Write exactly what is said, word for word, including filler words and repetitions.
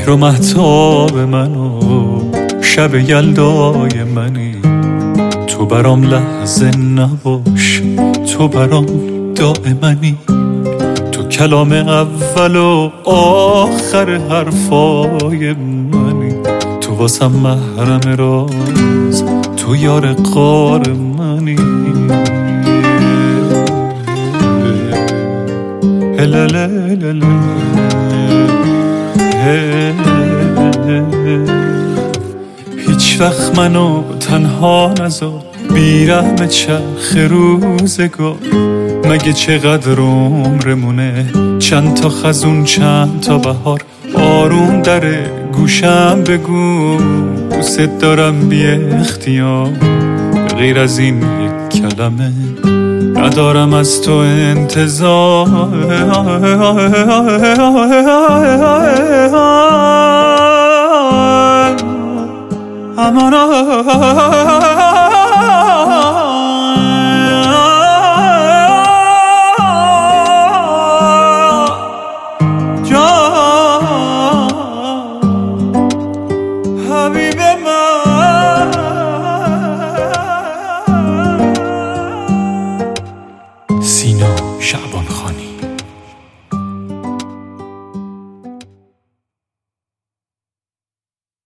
مهر و مهتاب منو شب یلدای منی. تو برام لحظه نباش، تو برام دائمنی. تو کلام اول و آخر حرفای منی. تو واسم محرم راز، تو یار غار منی. هیچ وقت منو تنها نذار، بیرحم چرخ روزگار. مگه چقدر عمرمونه، چند تا خزون چند تا بهار. آروم داره گوشم بگو دوست دارم بی اختیار. غیر از این یک کلمه ندارم از تو انتظار. امانا حبیب من. سینا شعبان